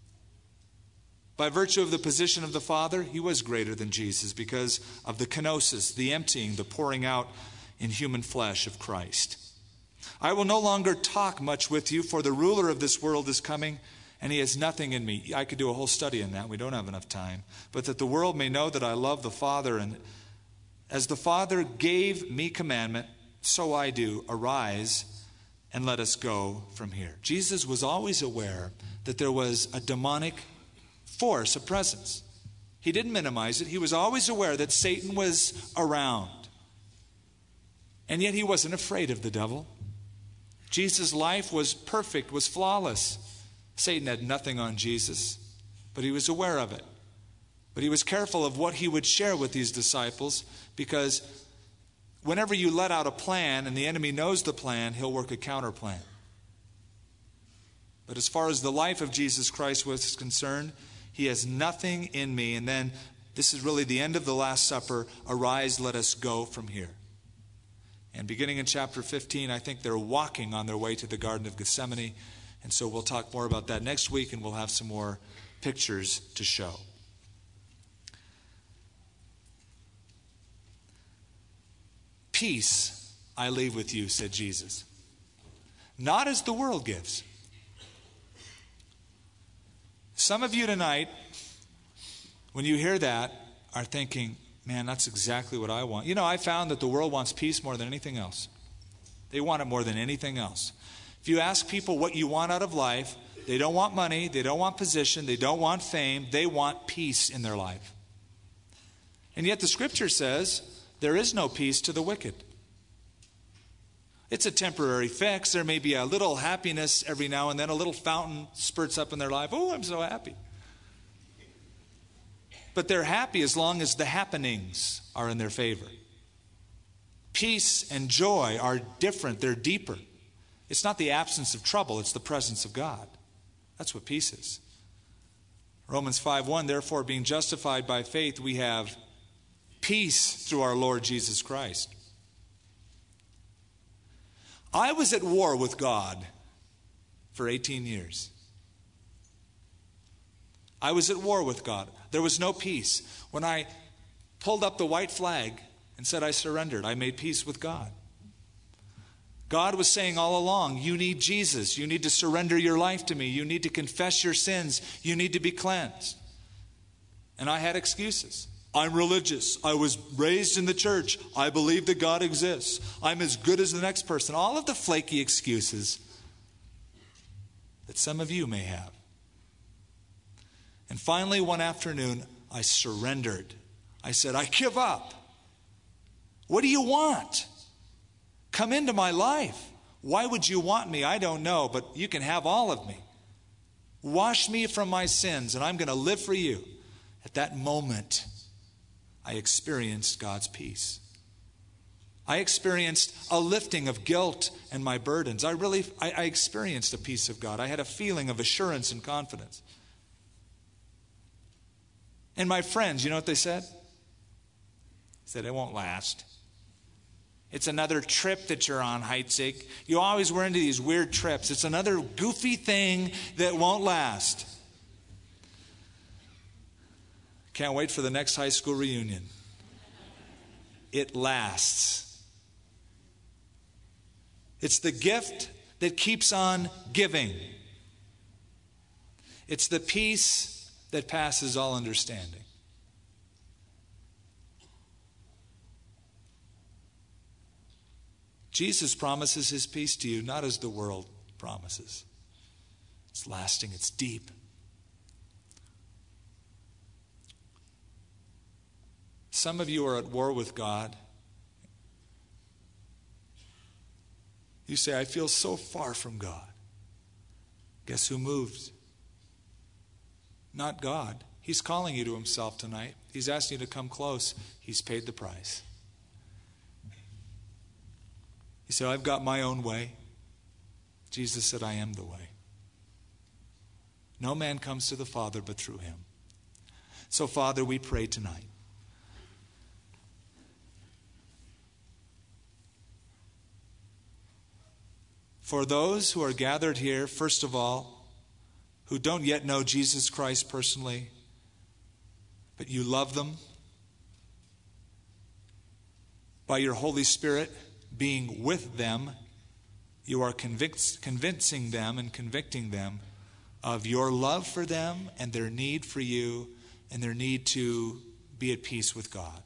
By virtue of the position of the Father, he was greater than Jesus because of the kenosis, the emptying, the pouring out in human flesh of Christ. I will no longer talk much with you, for the ruler of this world is coming, and he has nothing in me. I could do a whole study on that. We don't have enough time. But that the world may know that I love the Father, and as the Father gave me commandment, so I do. Arise and let us go from here. Jesus was always aware that there was a demonic force, a presence. He didn't minimize it. He was always aware that Satan was around. And yet he wasn't afraid of the devil. Jesus' life was perfect, was flawless. Satan had nothing on Jesus, but he was aware of it. But he was careful of what he would share with these disciples, because whenever you let out a plan and the enemy knows the plan, he'll work a counter plan. But as far as the life of Jesus Christ was concerned, he has nothing in me. And then this is really the end of the Last Supper. Arise, let us go from here. And beginning in chapter 15, I think they're walking on their way to the Garden of Gethsemane. And so we'll talk more about that next week, and we'll have some more pictures to show. Peace I leave with you, said Jesus. Not as the world gives. Some of you tonight, when you hear that, are thinking, man, that's exactly what I want. You know, I found that the world wants peace more than anything else. They want it more than anything else. If you ask people what you want out of life, they don't want money, they don't want position, they don't want fame, they want peace in their life. And yet the scripture says there is no peace to the wicked. It's a temporary fix. There may be a little happiness every now and then, a little fountain spurts up in their life. Oh, I'm so happy. But they're happy as long as the happenings are in their favor. Peace and joy are different, they're deeper. It's not the absence of trouble, it's the presence of God. That's what peace is. Romans 5:1, therefore being justified by faith, we have peace through our Lord Jesus Christ. I was at war with God for 18 years. I was at war with God. There was no peace. When I pulled up the white flag and said I surrendered, I made peace with God. God was saying all along, you need Jesus. You need to surrender your life to me. You need to confess your sins. You need to be cleansed. And I had excuses. I'm religious. I was raised in the church. I believe that God exists. I'm as good as the next person. All of the flaky excuses that some of you may have. And finally, one afternoon, I surrendered. I said, I give up. What do you want? Come into my life. Why would you want me? I don't know, but you can have all of me. Wash me from my sins, and I'm going to live for you. At that moment, I experienced God's peace. I experienced a lifting of guilt and my burdens. I experienced a peace of God. I had a feeling of assurance and confidence. And my friends, you know what they said? They said, it won't last. It's another trip that you're on, Heitzig. You always were into these weird trips. It's another goofy thing that won't last. Can't wait for the next high school reunion. It lasts. It's the gift that keeps on giving. It's the peace that passes all understanding. Jesus promises his peace to you, not as the world promises. It's lasting, it's deep. Some of you are at war with God. You say, I feel so far from God. Guess who moved? Not God. He's calling you to himself tonight. He's asking you to come close. He's paid the price. You say, I've got my own way. Jesus said, I am the way. No man comes to the Father but through him. So, Father, we pray tonight. For those who are gathered here, first of all, who don't yet know Jesus Christ personally, but you love them, by your Holy Spirit being with them, you are convincing them and convicting them of your love for them and their need for you and their need to be at peace with God.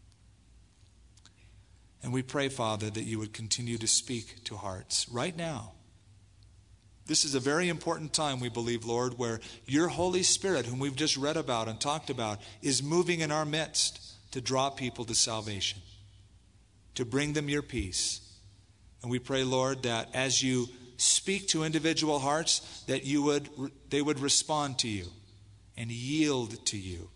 And we pray, Father, that you would continue to speak to hearts right now. This is a very important time, we believe, Lord, where your Holy Spirit, whom we've just read about and talked about, is moving in our midst to draw people to salvation, to bring them your peace. And we pray, Lord, that as you speak to individual hearts, that they would respond to you and yield to you.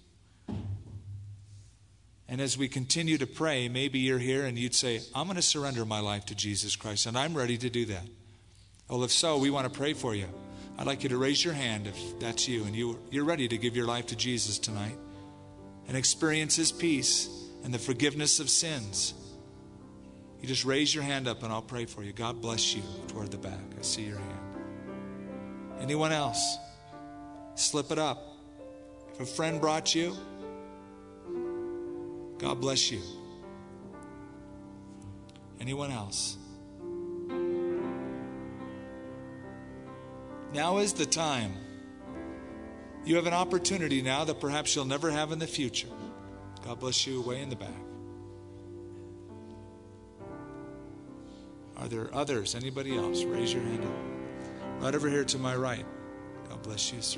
And as we continue to pray, maybe you're here and you'd say, I'm going to surrender my life to Jesus Christ, and I'm ready to do that. Well, if so, we want to pray for you. I'd like you to raise your hand if that's you and you're ready to give your life to Jesus tonight and experience his peace and the forgiveness of sins. You just raise your hand up and I'll pray for you. God bless you toward the back. I see your hand. Anyone else? Slip it up. If a friend brought you, God bless you. Anyone else? Now is the time. You have an opportunity now that perhaps you'll never have in the future. God bless you way in the back. Are there others? Anybody else? Raise your hand up. Right over here to my right. God bless you, sir.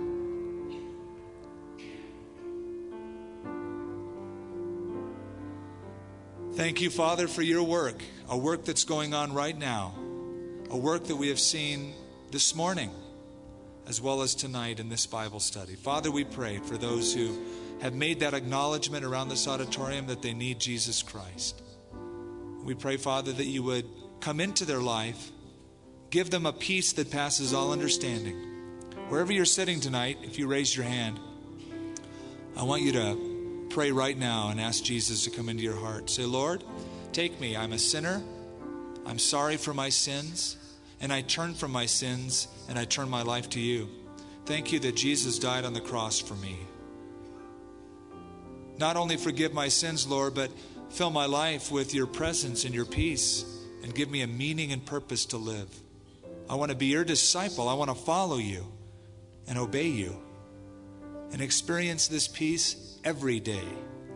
Thank you, Father, for your work, a work that's going on right now, a work that we have seen this morning as well as tonight in this Bible study. Father, we pray for those who have made that acknowledgement around this auditorium that they need Jesus Christ. We pray, Father, that you would come into their life, give them a peace that passes all understanding. Wherever you're sitting tonight, if you raise your hand, I want you to pray right now and ask Jesus to come into your heart. Say, Lord, take me. I'm a sinner. I'm sorry for my sins. And I turn from my sins and I turn my life to you. Thank you that Jesus died on the cross for me. Not only forgive my sins, Lord, but fill my life with your presence and your peace and give me a meaning and purpose to live. I want to be your disciple. I want to follow you and obey you and experience this peace every day.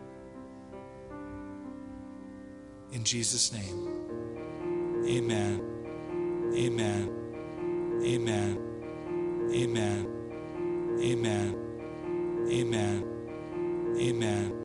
In Jesus' name, amen. Amen. Amen. Amen. Amen. Amen. Amen.